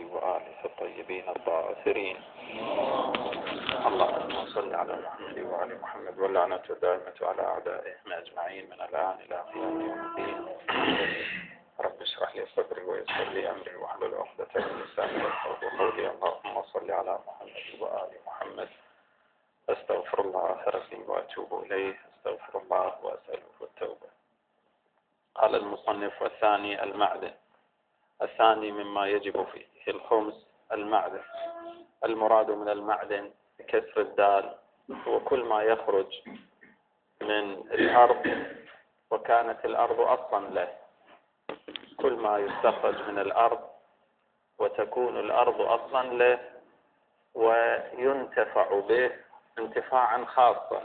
وآله الطيبين الطاهرين. اللهم صل على محمد وآل محمد، واللعنة الدائمة على أعدائهم أجمعين من الآن إلى قيام يوم الدين. رب اشرح لي صدري ويسر لي أمري واحلل عقدة من لساني يفقهوا قولي. اللهم صل على محمد وآل محمد. أستغفر الله ربي وأتوب إليه، أستغفر الله وأسأله التوبة. قال المصنف: والثاني المعدن. الثاني مما يجب فيه الخمس المعدن. المراد من المعدن بكسر الدال هو كل ما يخرج من الأرض وكانت الأرض أصلا له، كل ما يستخرج من الأرض وتكون الأرض أصلا له وينتفع به انتفاعا خاصا،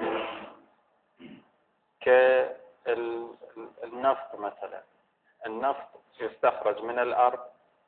كالنفط مثلا. النفط يستخرج من الأرض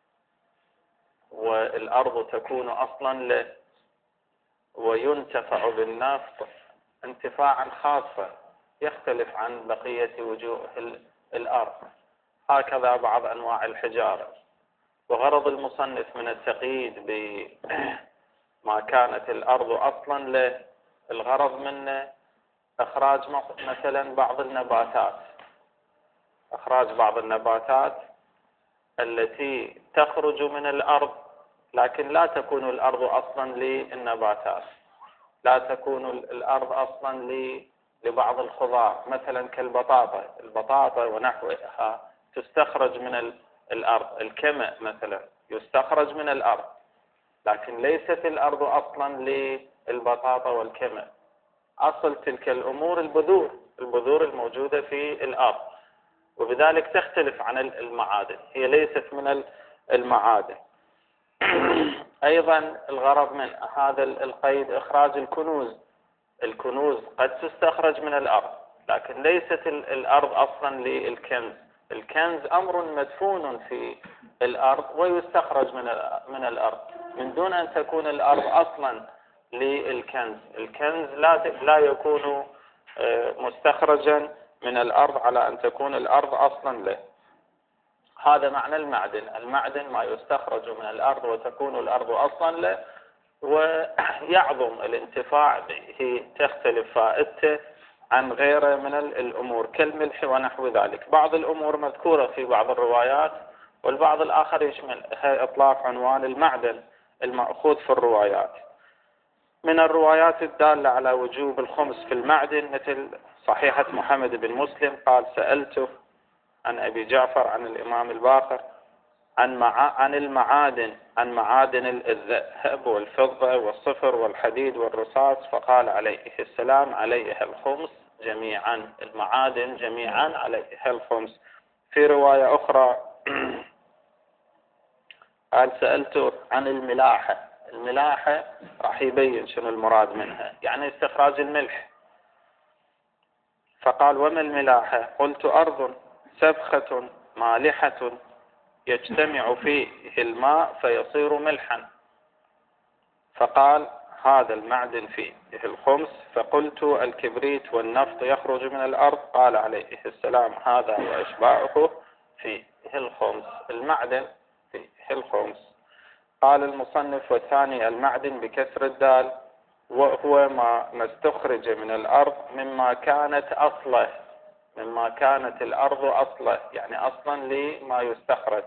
والأرض تكون أصلا له وينتفع بالنفط انتفاعا خاصا يختلف عن بقية وجوه الأرض. هكذا بعض أنواع الحجارة. وغرض المصنف من التقييد بما كانت الأرض أصلا له، الغرض منه إخراج مثلا بعض النباتات، إخراج بعض النباتات التي تخرج من الأرض، لكن لا تكون الأرض أصلا للنباتات، لا تكون الأرض أصلا لبعض الخضار، مثلا كالبطاطا. البطاطا ونحوها تستخرج من الأرض. الكمأ مثلا يستخرج من الأرض، لكن ليست الأرض أصلا للبطاطا والكمأ. أصل تلك الأمور البذور الموجودة في الأرض، وبذلك تختلف عن المعادن، هي ليست من المعادن. أيضا الغرض من هذا القيد إخراج الكنوز. الكنوز قد تستخرج من الأرض، لكن ليست الأرض أصلا للكنز. الكنز أمر مدفون في الأرض ويستخرج من الأرض من دون أن تكون الأرض أصلا للكنز. الكنز لا يكون مستخرجا من الأرض على أن تكون الأرض أصلا له. هذا معنى المعدن. المعدن ما يستخرج من الأرض وتكون الأرض أصلا له ويعظم الانتفاع به، تختلف فائدته عن غيره من الأمور كالملح ونحو ذلك. بعض الأمور مذكورة في بعض الروايات، والبعض الآخر يشمل إطلاق عنوان المعدن المأخوذ في الروايات. من الروايات الدالة على وجوب الخمس في المعدن مثل صحيحة محمد بن مسلم قال: سألته عن أبي جعفر عن الإمام الباقر عن المعادن، عن معادن الذهب والفضة والصفر والحديد والرصاص، فقال عليه السلام: عليها الخمس جميعا. المعادن جميعا عليها الخمس. في رواية أخرى قال: سألته عن الملاحة. الملاحة راح يبين شنو المراد منها، يعني استخراج الملح. فقال: وما الملاحة؟ قلت: أرض سبخة مالحة يجتمع فيه الماء فيصير ملحا. فقال: هذا المعدن فيه الخمس. فقلت: الكبريت والنفط يخرج من الأرض؟ قال عليه السلام: هذا وأشباهه فيه الخمس. المعدن فيه الخمس. قال المصنف: والثاني المعدن بكسر الدال، وهو ما استخرج من الأرض مما كانت أصله، مما كانت الأرض أصله، يعني أصلا لما يستخرج،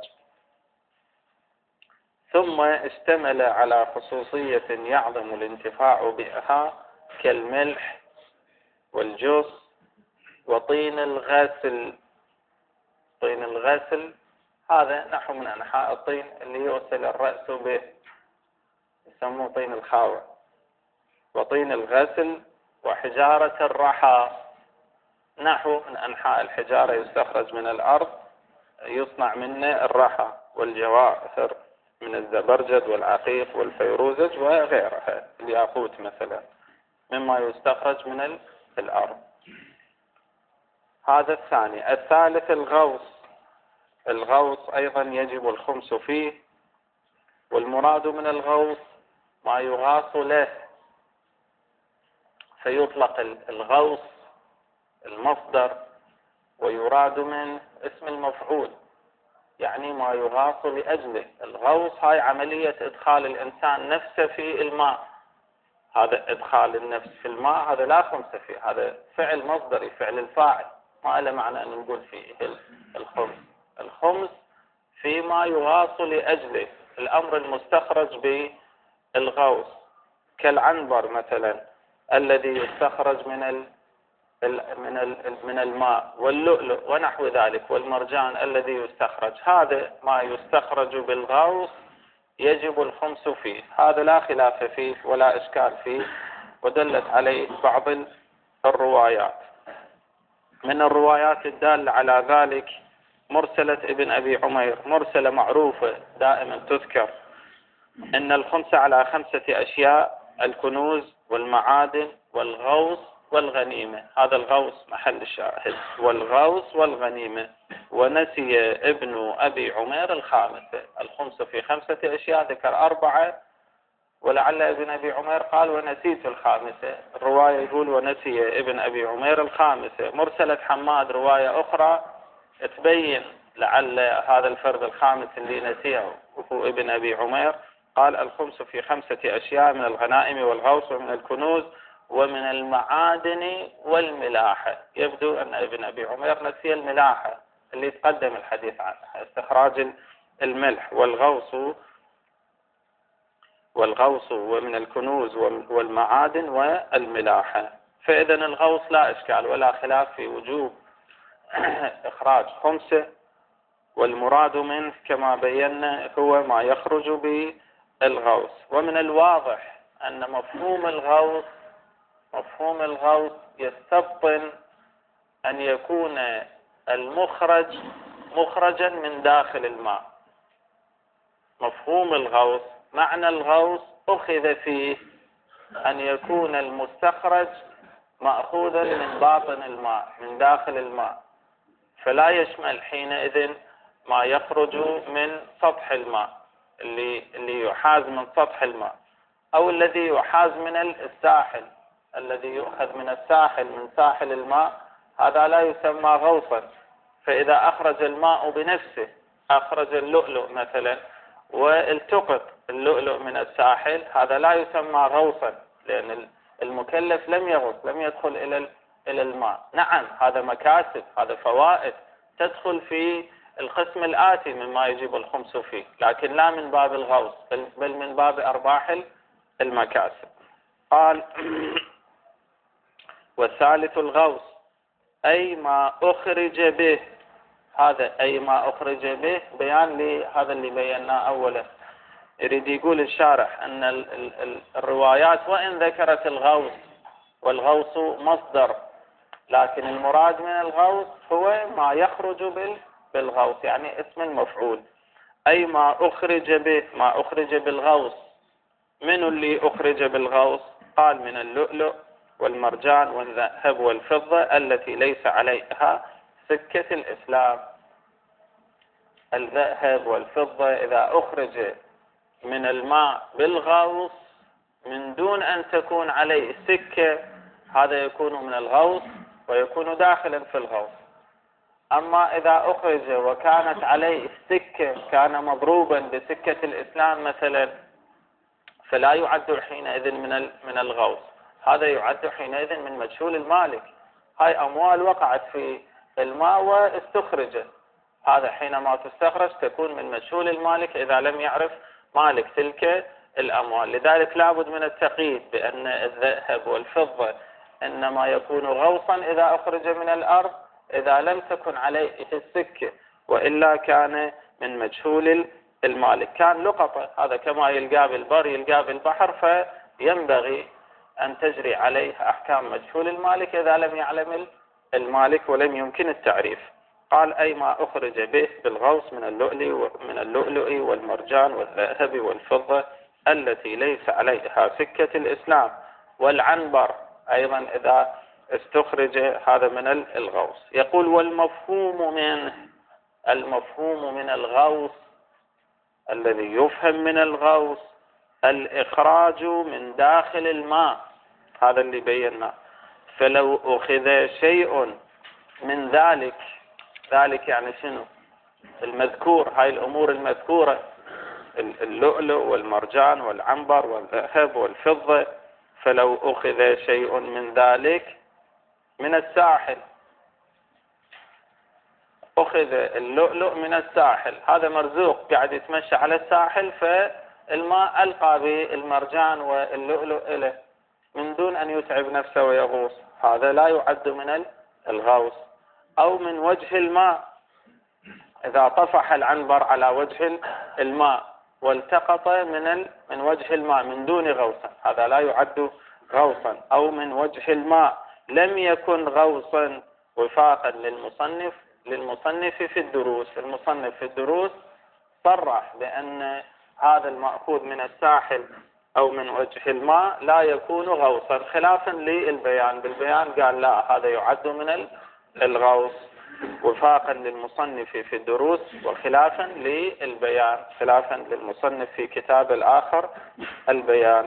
ثم اشتمل على خصوصية يعظم الانتفاع بها كالملح والجص وطين الغسل. طين الغسل هذا نحو من أنحاء الطين اللي يغسل الرأس به، يسموه طين الخاوة. وطين الغسل وحجارة الرحى نحو من أنحاء الحجارة يستخرج من الأرض، يصنع منه الرحى والجواهر من الزبرجد والعقيق والفيروزج وغيرها، الياقوت مثلا، مما يستخرج من الأرض. هذا الثاني. الثالث الغوص. الغوص أيضا يجب الخمس فيه، والمراد من الغوص ما يغاص له، فيطلق الغوص المصدر ويراد من اسم المفعول، يعني ما يغاص لأجله. الغوص هاي عملية إدخال الإنسان نفسه في الماء، هذا إدخال النفس في الماء هذا لا خمس فيه، هذا فعل مصدري، فعل الفاعل، ما له معنى أن نقول فيه الخمس. الخمس فيما يغاص لأجله، الأمر المستخرج بالغوص، كالعنبر مثلا الذي يستخرج من الماء، واللؤلؤ ونحو ذلك، والمرجان الذي يستخرج، هذا ما يستخرج بالغوص يجب الخمس فيه، هذا لا خلاف فيه ولا إشكال فيه، ودلت عليه بعض الروايات. من الروايات الدالة على ذلك مرسلة ابن أبي عمير، مرسلة معروفة دائما تذكر، إن الخمس على 5 أشياء: الكنوز والمعادن والغوص والغنيمة. هذا الغوص محل الشاهد، والغوص والغنيمة. ونسي ابن أبي عمير الخامسة. الخمس في 5 أشياء، ذكر 4، ولعل ابن أبي عمير قال ونسيت الخامسة. الرواية يقول ونسي ابن أبي عمير الخامسة. مرسلة حماد رواية أخرى تبين لعل هذا الفرد الخامس اللي نسيه وهو ابن أبي عمير، قال الخمس في 5 أشياء: من الغنائم والغوص ومن الكنوز ومن المعادن والملاحة. يبدو أن ابن أبي عمير نسي الملاحة اللي تقدم الحديث عنها، استخراج الملح. والغوص ومن الكنوز والمعادن والملاحة. فإذا الغوص لا إشكال ولا خلاف في وجوب إخراج خمسه، والمراد منه كما بينا هو ما يخرج بالغوص. ومن الواضح أن مفهوم الغوص يستبطن أن يكون المخرج مخرجا من داخل الماء. مفهوم الغوص، معنى الغوص أخذ فيه أن يكون المستخرج مأخوذا من باطن الماء، من داخل الماء، فلا يشمل حينئذ ما يخرج من سطح الماء، اللي يحاز من سطح الماء، أو الذي يحاز من الساحل، الذي يؤخذ من الساحل، من ساحل الماء، هذا لا يسمى غوصا. فإذا أخرج الماء بنفسه، أخرج اللؤلؤ مثلا والتقط اللؤلؤ من الساحل، هذا لا يسمى غوصا، لأن المكلف لم يغوص، لم يدخل إلى الماء. نعم هذا مكاسب، هذا فوائد تدخل في القسم الآتي مما يجب الخمس فيه، لكن لا من باب الغوص، بل من باب أرباح المكاسب. قال والثالث الغوص أي ما أخرج به. هذا أي ما أخرج به بيان لهذا اللي بيناه أولا. يريد يقول الشارح أن الروايات وإن ذكرت الغوص، والغوص مصدر، لكن المراد من الغوص هو ما يخرج بالغوص، يعني اسم المفعول. أي ما أخرج به، ما أخرج بالغوص. من اللي أخرج بالغوص؟ قال من اللؤلؤ والمرجان والذهب والفضة التي ليس عليها سكة الإسلام. الذهب والفضة إذا أخرج من الماء بالغوص من دون أن تكون عليه سكة، هذا يكون من الغوص ويكون داخلا في الغوص. أما إذا أخرج وكانت عليه السكة، كان مضروبا بسكة الإسلام مثلا، فلا يعد حينئذ من الغوص، هذا يعد حينئذ من مجهول المالك. هاي أموال وقعت في الماء واستخرجت، هذا حينما تستخرج تكون من مجهول المالك إذا لم يعرف مالك تلك الأموال. لذلك لابد من التقييد بأن الذهب والفضة إنما يكون غوصا إذا أخرج من الأرض إذا لم تكن عليه السكة، وإلا كان من مجهول المالك. كان لقطة، هذا كما يلقى بالبر يلقى بالبحر، فينبغي أن تجري عليه أحكام مجهول المالك إذا لم يعلم المالك ولم يمكن التعريف. قال أي ما أخرج به بالغوص من اللؤلؤ والمرجان والذهب والفضة التي ليس عليها سكة الإسلام، والعنبر أيضا إذا استخرج هذا من الغوص. يقول والمفهوم منه، المفهوم من الغوص الذي يفهم من الغوص الإخراج من داخل الماء، هذا اللي بينا. فلو أخذ شيء من ذلك يعني شنو؟ المذكور، هاي الأمور المذكورة، اللؤلؤ والمرجان والعنبر والذهب والفضة، فلو أخذ شيء من ذلك من الساحل، أخذ اللؤلؤ من الساحل، هذا مرزوق قاعد يتمشى على الساحل، فالماء ألقى بالمرجان واللؤلؤ إليه من دون أن يتعب نفسه ويغوص، هذا لا يعد من الغوص. أو من وجه الماء، إذا طفح العنبر على وجه الماء والتقط من وجه الماء من دون غوص، هذا لا يعد غوصا. أو من وجه الماء لم يكن غوصا، وفاقا للمصنف في الدروس. المصنف في الدروس صرح بأن هذا المأخوذ من الساحل أو من وجه الماء لا يكون غوصا، خلافا للبيان. بالبيان قال لا، هذا يعد من الغوص، وفاقا للمصنف في الدروس وخلافا للبيان، خلافا للمصنف في كتاب الآخر البيان.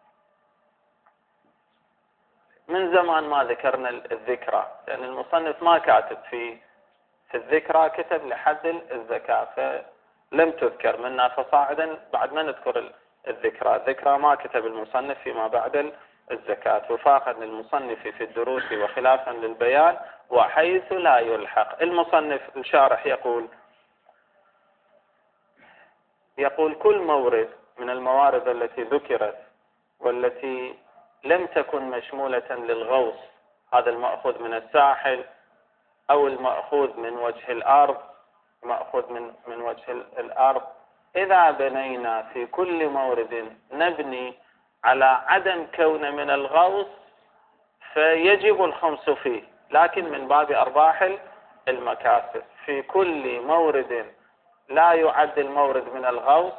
من زمان ما ذكرنا الذكرى، لأن المصنف ما كاتب في الذكرى، كتب لحد الزكاة، فلم تذكر منا فصاعدا بعد ما نذكر الذكرى ما كتب المصنف فيما بعد الزكاة، وفاقا للمصنف في الدروس وخلافا للبيان، وحيث لا يلحق. المصنف الشارح يقول كل مورد من الموارد التي ذكرت والتي لم تكن مشمولة للغوص، هذا المأخوذ من الساحل أو المأخوذ من وجه الأرض، مأخوذ من وجه الأرض، إذا بنينا في كل مورد نبني على عدم كون من الغوص فيجب الخمس فيه، لكن من باب أرباح المكاسب. في كل مورد لا يعد المورد من الغوص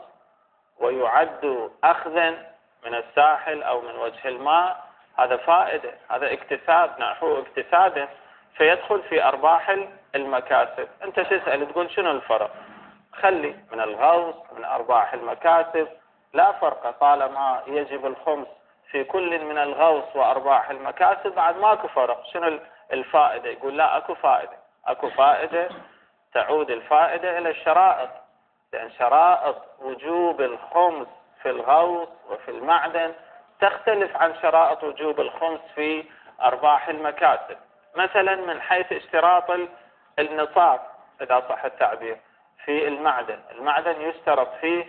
ويعد أخذا من الساحل أو من وجه الماء، هذا فائدة، هذا اكتساب، نحو اكتسابه، فيدخل في أرباح المكاسب. أنت تسأل تقول شنو الفرق؟ خلي من الغوص من أرباح المكاسب لا فرق، طالما يجب الخمس في كل من الغوص وأرباح المكاسب بعد ماكو فرق. شنو الفائدة؟ يقول لا، أكو فائدة، تعود الفائدة إلى الشرائط، لأن شرائط وجوب الخمس في الغوص وفي المعدن تختلف عن شرائط وجوب الخمس في أرباح المكاسب. مثلا من حيث اشتراط النصاب إذا صح التعبير في المعدن يشترط فيه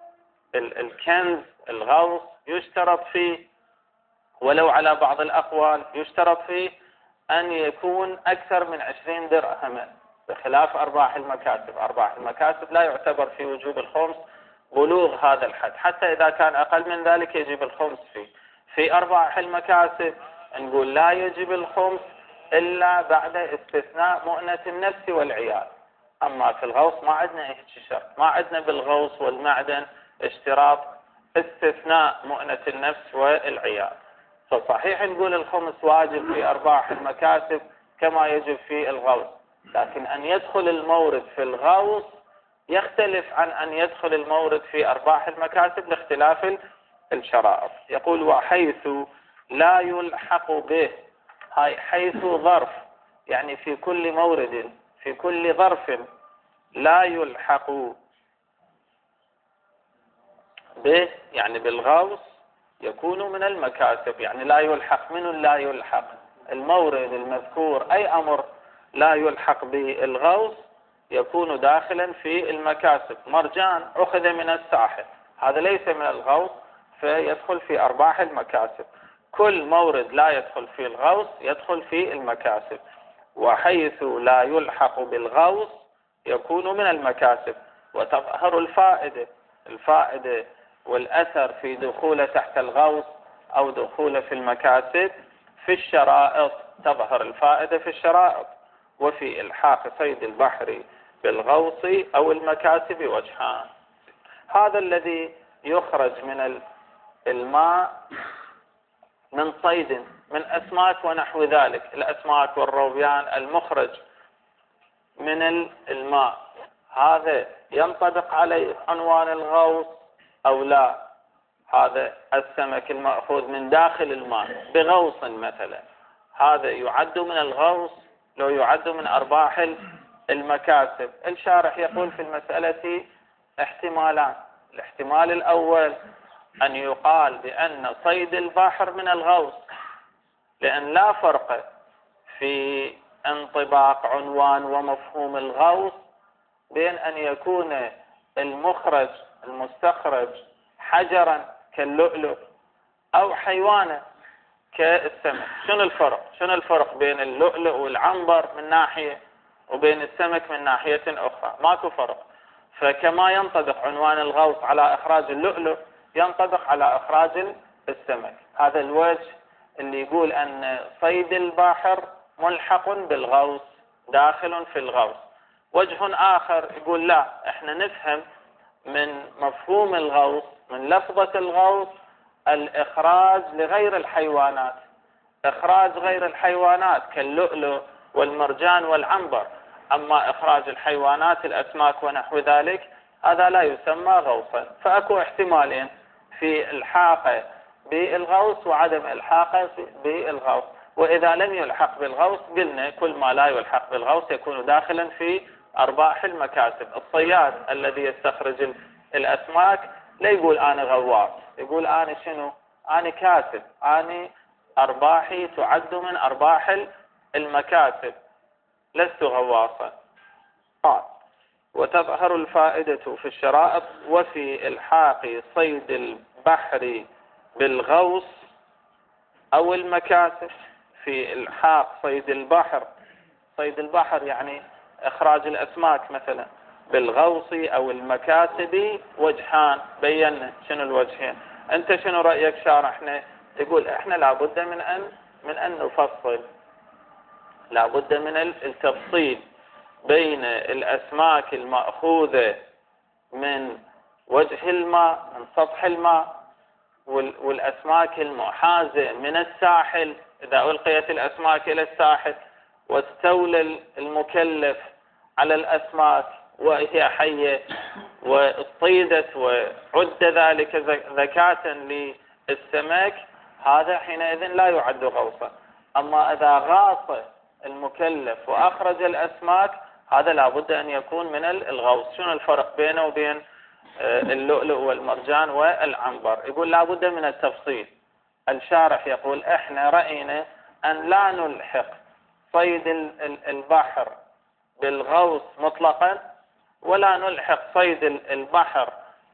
الكنز، الغوص يشترط فيه ولو على بعض الأقوال يشترط فيه أن يكون أكثر من 20 درهما، بخلاف أرباح المكاسب. أرباح المكاسب لا يعتبر في وجوب الخمس بلوغ هذا الحد، حتى إذا كان أقل من ذلك يجب الخمس فيه. في أرباح المكاسب نقول لا يجب الخمس إلا بعد استثناء مؤنة النفس والعيال. أما في الغوص ما عندنا شرط، ما عندنا بالغوص والمعدن اشتراط استثناء مؤنة النفس والعيال. فصحيح نقول الخمس واجب في أرباح المكاسب كما يجب في الغوص، لكن أن يدخل المورد في الغوص يختلف عن أن يدخل المورد في أرباح المكاسب لاختلاف الشرائط. يقول وحيث لا يلحق به، هاي حيث ظرف، يعني في كل مورد في كل ظرف لا يلحق به، يعني بالغوص يكون من المكاسب. يعني لا يلحق، من لا يلحق المورد المذكور، أي أمر لا يلحق بالغوص يكون داخلا في المكاسب. مرجان أخذ من الساحل، هذا ليس من الغوص فيدخل في أرباح المكاسب. كل مورد لا يدخل في الغوص يدخل في المكاسب. وحيث لا يلحق بالغوص يكون من المكاسب. وتظهر الفائدة والأثر في دخوله تحت الغوص أو دخوله في المكاسب في الشرائط، تظهر الفائدة في الشرائط. وفي إلحاق صيد البحر بالغوص أو المكاسب وجهان. هذا الذي يخرج من الماء من صيد، من أسماك ونحو ذلك، الأسماك والروبيان المخرج من الماء، هذا ينطبق عليه عنوان الغوص أو لا؟ هذا السمك المأخوذ من داخل الماء بغوص مثلا، هذا يعد من الغوص لو يعد من أرباح المكاسب. الشارح يقول في المسألة احتمالان. الاحتمال الأول أن يقال بأن صيد البحر من الغوص، لأن لا فرق في انطباق عنوان ومفهوم الغوص بين أن يكون المخرج المستخرج حجرا كاللؤلؤ أو حيوانا كالسمك. شنو الفرق بين اللؤلؤ والعنبر من ناحية وبين السمك من ناحية أخرى؟ ماكو فرق. فكما ينطبق عنوان الغوص على إخراج اللؤلؤ ينطبق على إخراج السمك. هذا الوجه اللي يقول أن صيد البحر ملحق بالغوص، داخل في الغوص. وجه آخر يقول لا، احنا نفهم من مفهوم الغوص، من لفظة الغوص، الإخراج لغير الحيوانات، إخراج غير الحيوانات كاللؤلؤ والمرجان والعنبر. أما إخراج الحيوانات الأسماك ونحو ذلك هذا لا يسمى غوصا. فأكو احتمالين في الحاقه بالغوص وعدم الحاقه بالغوص. وإذا لم يلحق بالغوص قلنا كل ما لا يلحق بالغوص يكون داخلا في أرباح المكاسب. الصياد الذي يستخرج الأسماك لا يقول أنا غواص، يقول أنا شنو؟ أنا كاسب، أنا أرباحي تعد من أرباح المكاسب، لست غواصا. وتظهر الفائدة في الشرائط وفي إلحاق صيد البحر بالغوص أو المكاسب. في إلحاق صيد البحر يعني إخراج الأسماك مثلا بالغوص أو المكاسب وجهان. بينا شنو الوجهين. أنت شنو رأيك شارحنا؟ يقول إحنا لابد من أن نفصل، لابد من التفصيل بين الأسماك المأخوذة من وجه الماء، من سطح الماء، والأسماك المحازة من الساحل. إذا ألقيت الأسماك إلى الساحل واستولى المكلف على الأسماك وهي حية واصطيدت وعد ذلك زكاة للسمك، هذا حينئذ لا يعد غوصا. أما إذا غاص المكلف وأخرج الأسماك هذا لابد أن يكون من الغوص. شنو الفرق بينه وبين اللؤلؤ والمرجان والعنبر؟ يقول لابد من التفصيل. الشارح يقول احنا رأينا أن لا نلحق صيد البحر بالغوص مطلقا، ولا نلحق صيد البحر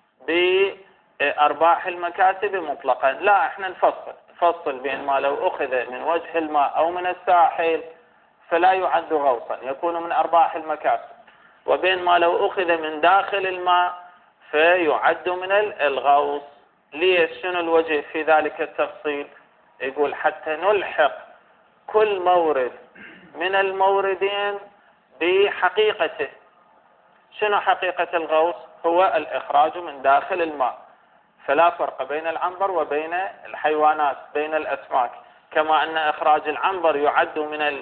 بأرباح المكاسب مطلقا. لا، احنا نفصل بين ما لو أخذ من وجه الماء أو من الساحل فلا يعد غوصا، يكون من أرباح المكاسب، وبين ما لو أخذ من داخل الماء فيعد من الغوص. ليش؟ شنو الوجه في ذلك التفصيل؟ يقول حتى نلحق كل مورد من الموردين بحقيقته. شنو حقيقة الغوص؟ هو الإخراج من داخل الماء، فلا فرق بين العنبر وبين الحيوانات، بين الأسماك. كما أن إخراج العنبر يعد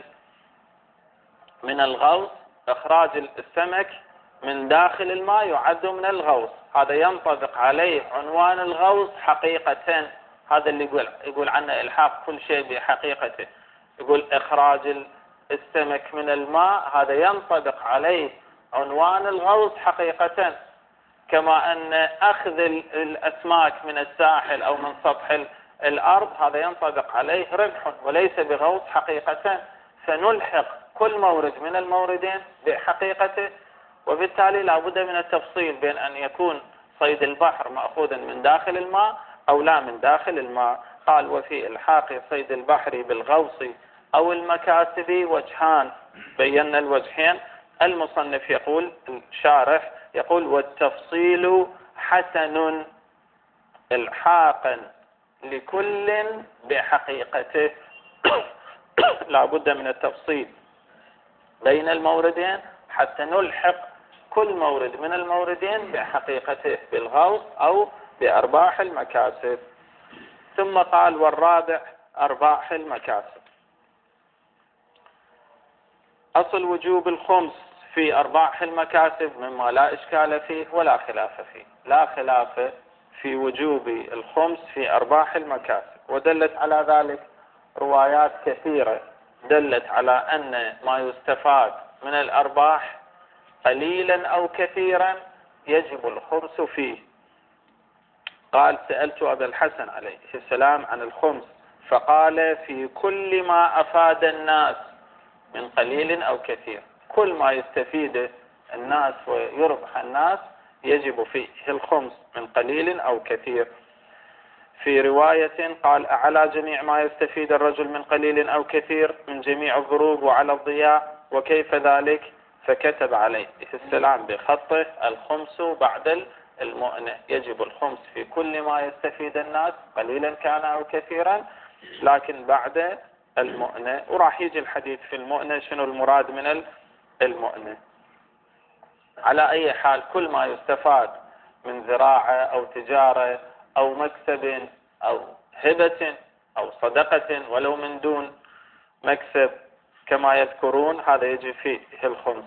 من الغوص، إخراج السمك من داخل الماء يعد من الغوص. هذا ينطبق عليه عنوان الغوص حقيقة. هذا اللي يقول عنه إلحاق كل شيء بحقيقته. يقول إخراج السمك من الماء هذا ينطبق عليه عنوان الغوص حقيقة. كما أن أخذ الأسماك من الساحل أو من سطح الأرض هذا ينطبق عليه ربح وليس بغوص حقيقة. فنلحق كل مورد من الموردين بحقيقته، وبالتالي لا بد من التفصيل بين أن يكون صيد البحر مأخوذا من داخل الماء أو لا من داخل الماء. قال وفي إلحاق صيد البحر بالغوص أو المكاسب وجهان. بينا الوجهين. المصنف يقول، الشارح يقول والتفصيل حسن إلحاقا لكل بحقيقته. لا بد من التفصيل بين الموردين حتى نلحق كل مورد من الموردين بحقيقته بالغوص أو بأرباح المكاسب. ثم قال والرابع أرباح المكاسب. أصل وجوب الخمس في أرباح المكاسب مما لا إشكال فيه ولا خلاف فيه. لا خلاف في وجوب الخمس في أرباح المكاسب، ودلت على ذلك روايات كثيرة دلت على أن ما يستفاد من الأرباح قليلا أو كثيرا يجب الخمس فيه. قال: سألت أبا الحسن عليه السلام عن الخمس، فقال: في كل ما أفاد الناس من قليل أو كثير، كل ما يستفيد الناس ويربح الناس يجب فيه الخمس من قليل أو كثير. في رواية قال: على جميع ما يستفيد الرجل من قليل أو كثير من جميع الضروب وعلى الضياع، وكيف ذلك؟ فكتب عليه السلام بخطه: الخمس بعد المؤنة، يجب الخمس في كل ما يستفيد الناس قليلا كان أو كثيرا، لكن بعد المؤنة. وراح يجي الحديث في المؤنة شنو المراد من المؤنة. على أي حال كل ما يستفاد من زراعة أو تجارة أو مكسب أو هبة أو صدقة ولو من دون مكسب كما يذكرون، هذا يجب فيه الخمس.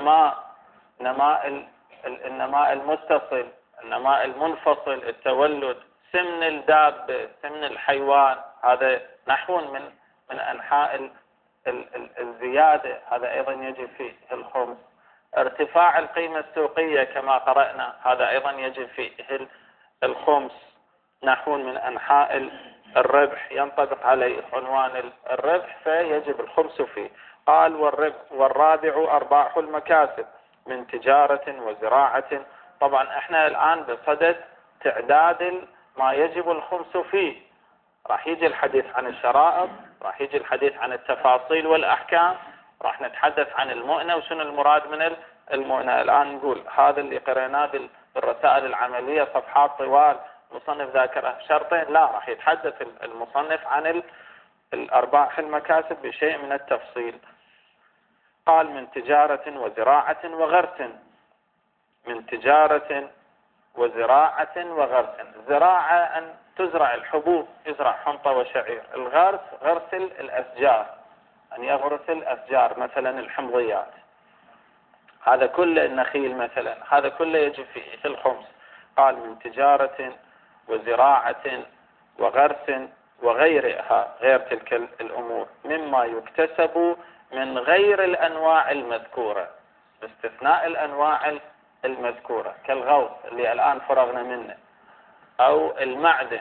النماء المتصل، النماء المنفصل، التولد، سمن الدابة، سمن الحيوان، هذا نحو من أنحاء الزيادة، هذا أيضا يجب فيه الخمس. ارتفاع القيمة السوقية كما قرأنا، هذا أيضا يجب فيه الخمس، نحو من أنحاء الربح ينطبق عليه عنوان الربح فيجب الخمس فيه. قال: والرابع أرباح المكاسب من تجارة وزراعة. طبعا احنا الآن بصدد تعداد ما يجب الخمس فيه، راح يجي الحديث عن الشرائط، راح يجي الحديث عن التفاصيل والأحكام، راح نتحدث عن المؤنة وشنو المراد من المؤنة. الآن نقول هذا اللي قرأناه بالرسائل العملية صفحات طوال، مصنف ذاكره شرطين، لا، راح يتحدث المصنف عن الأرباح المكاسب بشيء من التفصيل. قال: من تجارة وزراعة وغرس. من تجارة وزراعة وغرس. زراعة أن تزرع الحبوب، يزرع حنطة وشعير. الغرس غرس الأشجار، أن يغرس الأشجار مثلا الحمضيات، هذا كله النخيل مثلا، هذا كله يجب فيه الخمس. قال: من تجارة وزراعة وغرس وغيرها، غير تلك الأمور، مما يكتسب من غير الأنواع المذكورة، باستثناء الأنواع المذكورة كالغوث اللي الآن فرغنا منه، أو المعدن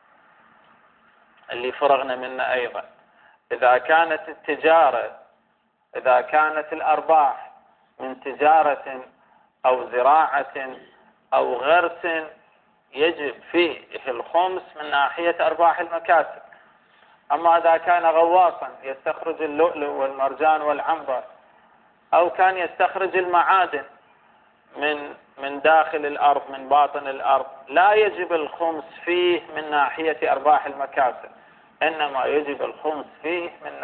اللي فرغنا منه أيضا. إذا كانت التجارة، إذا كانت الأرباح من تجارة أو زراعة أو غرس يجب فيه الخمس من ناحية أرباح المكاسب. أما إذا كان غواصا يستخرج اللؤلؤ والمرجان والعنبر، أو كان يستخرج المعادن من داخل الأرض من باطن الأرض، لا يجب الخمس فيه من ناحية أرباح المكاسب، إنما يجب الخمس فيه من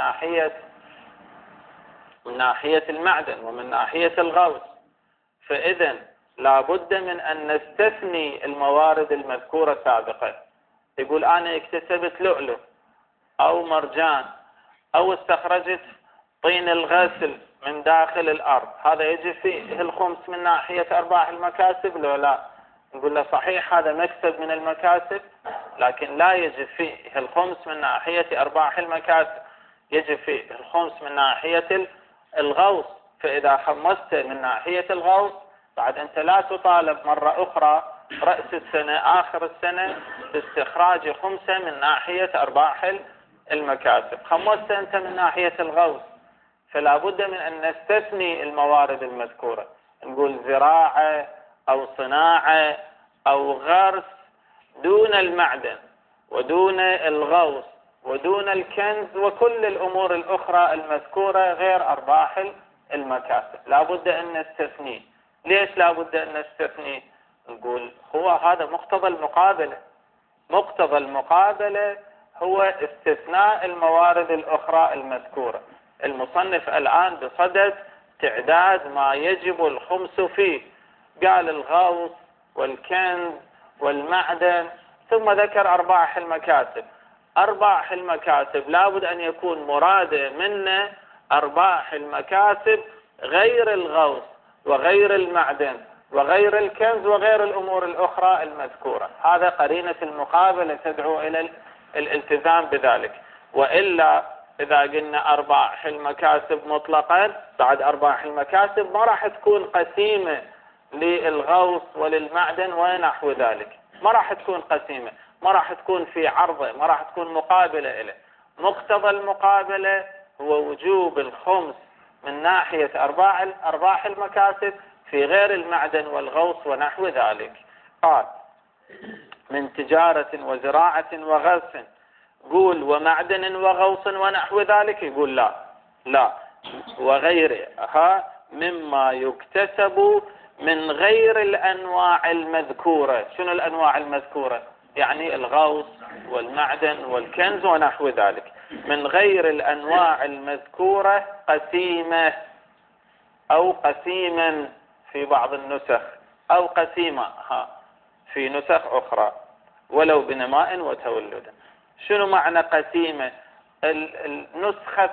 ناحية المعدن ومن ناحية الغوث. فإذا لا بد من أن نستثني الموارد المذكورة سابقا. يقول: أنا اكتسبت لؤلؤ أو مرجان أو استخرجت طين الغسل من داخل الأرض، هذا يجب فيه الخمس من ناحية أرباح المكاسب لو لا؟ نقول له: صحيح هذا مكسب من المكاسب، لكن لا يجب فيه الخمس من ناحية أرباح المكاسب، يجب فيه الخمس من ناحية الغوص. فإذا خمست من ناحية الغوص، بعد أنت لا تطالب مرة أخرى رأس السنة آخر السنة باستخراج خمسة من ناحية أرباح المكاسب، خمست أنت من ناحية الغوص. فلا بد من أن نستثني الموارد المذكورة، نقول زراعة أو صناعة أو غرس دون المعدن ودون الغوص ودون الكنز وكل الأمور الأخرى المذكورة غير أرباح المكاسب، لا بد أن نستثنيه. ليش لا بد أن نستثنيه؟ نقول هو هذا مقتضى المقابلة. مقتضى المقابلة هو استثناء الموارد الأخرى المذكورة. المصنف الآن بصدد تعداد ما يجب الخمس فيه، قال الغوص والكنز والمعدن، ثم ذكر أرباح المكاسب. أرباح المكاسب لابد أن يكون مراده منه أرباح المكاسب غير الغوص وغير المعدن وغير الكنز وغير الأمور الأخرى المذكورة. هذا قرينة المقابلة تدعو إلى الالتزام بذلك، وإلا إذا قلنا أرباح المكاسب مطلقا، بعد أرباح المكاسب ما راح تكون قسيمة للغوص وللمعدن ونحو ذلك، ما راح تكون قسيمة، ما راح تكون في عرضه، ما راح تكون مقابلة إليه. مقتضى المقابلة هو وجوب الخمس من ناحية أرباح المكاسب في غير المعدن والغوص ونحو ذلك. قال من تجارة وزراعة وغرس، قول ومعدن وغوص ونحو ذلك، يقول لا وغيرها مما يكتسب من غير الأنواع المذكورة. شنو الأنواع المذكورة؟ يعني الغوص والمعدن والكنز ونحو ذلك. من غير الأنواع المذكورة قسيمة أو قسيما في بعض النسخ، أو قسيمة في نسخ أخرى، ولو بنماء وتولد. شنو معنى قسيمة؟ النسخة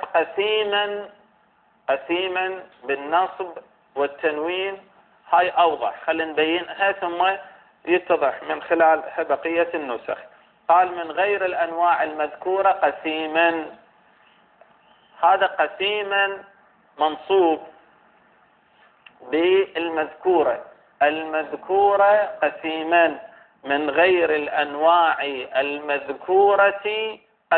قسيما بالنصب والتنوين هاي أوضح، خلينا نبينها ثم يتضح من خلال بقية النسخ. قال من غير الأنواع المذكورة قسيما، هذا قسيما منصوب بالمذكورة، المذكورة قسيما، من غير الأنواع المذكورة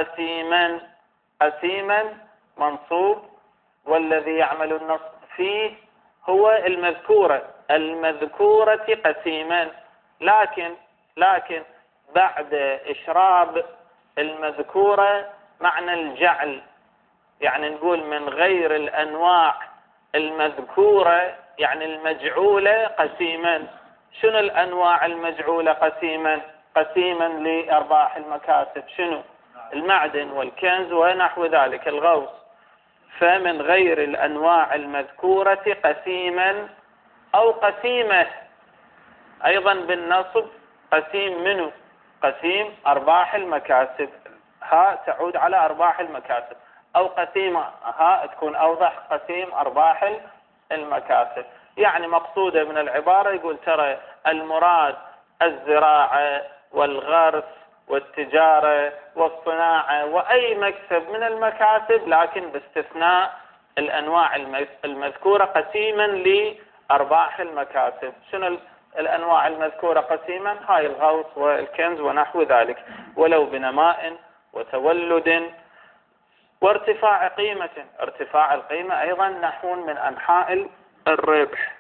قسيما منصوب، والذي يعمل النصب فيه هو المذكورة قسيما. لكن بعد إشراب المذكورة معنى الجعل، يعني نقول من غير الأنواع المذكورة يعني المجعولة قسيما. شنو الأنواع المجعولة قسيما لأرباح المكاسب؟ شنو؟ المعدن والكنز ونحو ذلك، الغوص. فمن غير الأنواع المذكورة قسيما أو قسيمة، أيضا بالنصب قسيم منه، قسيم أرباح المكاسب، تعود على أرباح المكاسب، أو قسيمة تكون أوضح، قسيم أرباح المكاسب. يعني مقصودة من العبارة يقول ترى المراد الزراعة والغرس والتجارة والصناعة وأي مكسب من المكاسب، لكن باستثناء الأنواع المذكورة قسيما لأرباح المكاسب. شنو الأنواع المذكورة قسيما؟ هاي الغوص والكنز ونحو ذلك، ولو بنماء وتولد وارتفاع قيمة. ارتفاع القيمة أيضا نحو من أنحاء الربح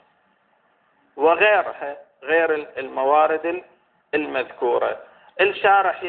وغيرها، غير الموارد المذكورة. الشارح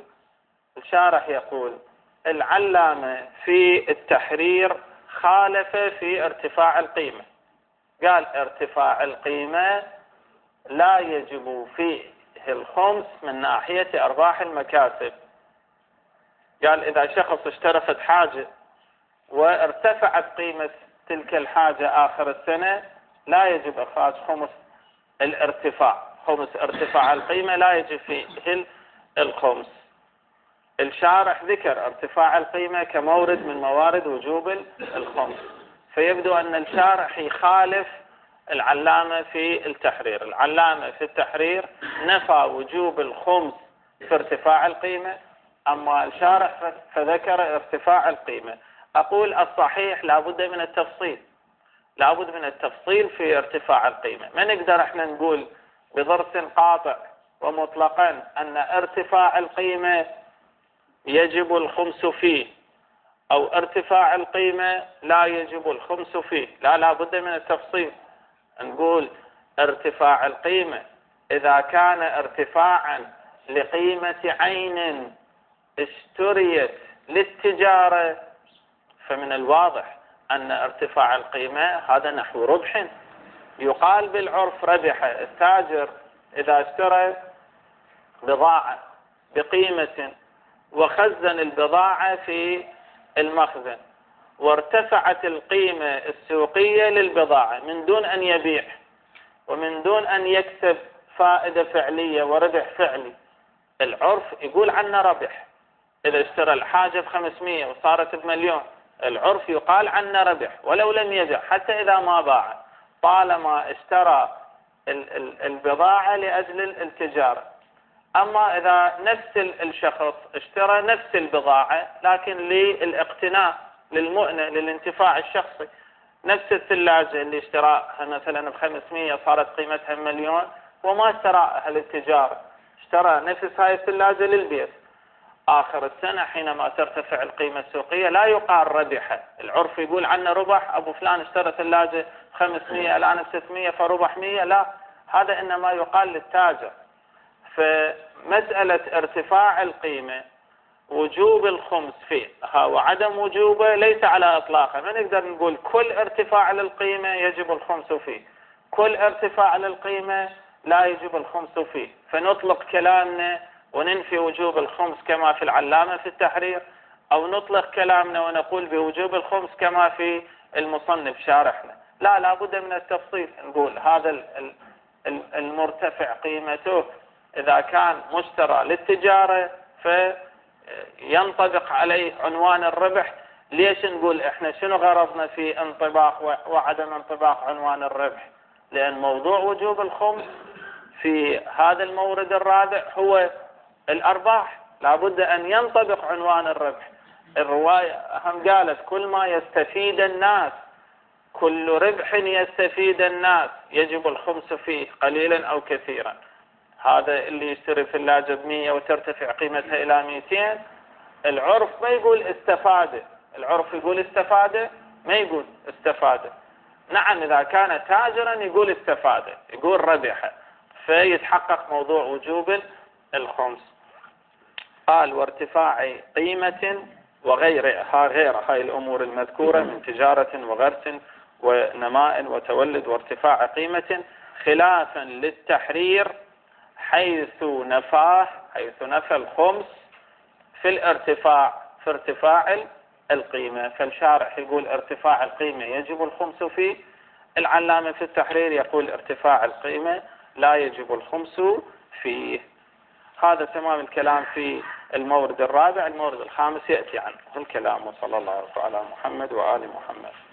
يقول العلامة في التحرير خالف في ارتفاع القيمة، قال ارتفاع القيمة لا يجب فيه الخمس من ناحية أرباح المكاسب. قال إذا شخص اشترفت حاجة وارتفعت قيمة تلك الحاجة آخر السنة لا يجب إخراج خمس الارتفاع، خمس ارتفاع القيمة لا يجب فيه الخمس. الشارح ذكر ارتفاع القيمة كمورد من موارد وجوب الخمس، فيبدو أن الشارح يخالف العلامة في التحرير. العلامة في التحرير نفى وجوب الخمس في ارتفاع القيمة، أما الشارح فذكر ارتفاع القيمة. أقول الصحيح لابد من التفصيل، لابد من التفصيل في ارتفاع القيمة. ما نقدر احنا نقول بضرس قاطع ومطلقا أن ارتفاع القيمة يجب الخمس فيه، أو ارتفاع القيمة لا يجب الخمس فيه. لا بد من التفصيل. نقول ارتفاع القيمة إذا كان ارتفاعا لقيمة عين اشتريت للتجارة فمن الواضح أن ارتفاع القيمة هذا نحو ربح، يقال بالعرف ربح. التاجر إذا اشترى بضاعة بقيمة وخزن البضاعة في المخزن وارتفعت القيمة السوقية للبضاعة من دون أن يبيع ومن دون أن يكسب فائدة فعلية وربح فعلي، العرف يقول عنه ربح. إذا اشترى الحاجة ب500 وصارت ب1,000,000، العرف يقال عنه ربح ولو لم يبيع، حتى إذا ما باع، طالما اشترى البضاعة لأجل التجارة. أما إذا نفس الشخص اشترى نفس البضاعة لكن للاقتناء، للمؤنة، للانتفاع الشخصي، نفس الثلاجة اللي اشتراها مثلا ب500 صارت قيمتها 1,000,000 وما اشتراها للتجارة، اشترى نفس هاي الثلاجة للبيت، آخر السنة حينما ترتفع القيمة السوقية لا يقال ربح، العرف يقول عنه ربح، أبو فلان اشترى ثلاجة 500 الآن 600 فربح 100، لا، هذا إنما يقال للتاجر. فمسألة ارتفاع القيمة وجوب الخمس فيها وعدم وجوبه ليس على إطلاقه، ما نقدر نقول كل ارتفاع للقيمة يجب الخمس فيه، كل ارتفاع للقيمة لا يجب الخمس فيه، فنطلق كلامنا وننفي وجوب الخمس كما في العلامة في التحرير، أو نطلق كلامنا ونقول بوجوب الخمس كما في المصنف شارحنا. لا بد من التفصيل، نقول هذا المرتفع قيمته إذا كان مشترى للتجارة فينطبق عليه عنوان الربح. ليش نقول احنا شنو غرضنا في انطباق وعدم انطباق عنوان الربح؟ لأن موضوع وجوب الخمس في هذا المورد الرابع هو الأرباح، لابد أن ينطبق عنوان الربح. الرواية هم قالت كل ما يستفيد الناس، كل ربح يستفيد الناس يجب الخمس فيه قليلا أو كثيرا. هذا اللي يشتري ثلاجة ب100 وترتفع قيمتها إلى 200، العرف ما يقول استفادة، العرف يقول استفادة، ما يقول استفادة. نعم إذا كان تاجرا يقول استفادة، يقول ربح، فيتحقق موضوع وجوب الخمس. قال وارتفاع قيمة وغيرها، غير هاي الأمور المذكورة من تجارة وغرس ونماء وتولد وارتفاع قيمة، خلافا للتحرير حيث نفى الخمس في الارتفاع، في ارتفاع القيمة. فالشارح يقول ارتفاع القيمة يجب الخمس فيه، العلامة في التحرير يقول ارتفاع القيمة لا يجب الخمس فيه. هذا تمام الكلام في المورد الرابع. المورد الخامس يأتي عنه الكلام. وصلى الله على محمد وآل محمد.